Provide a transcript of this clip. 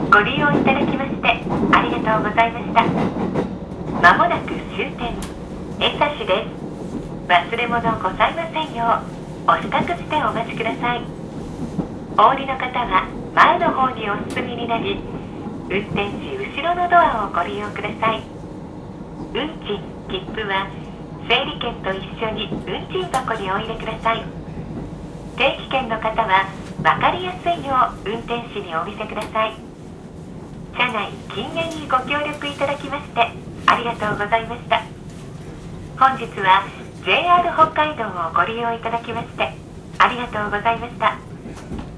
ご利用いただきましてありがとうございました。まもなく終点江差です。忘れ物ございませんようお支度してお待ちください。お降りの方は前の方にお進みになり、運転士後ろのドアをご利用ください。運賃・切符は整理券と一緒に運賃箱にお入れください。定期券の方は分かりやすいよう運転士にお見せください。車内禁煙にご協力いただきましてありがとうございました。本日は JR 北海道をご利用いただきましてありがとうございました。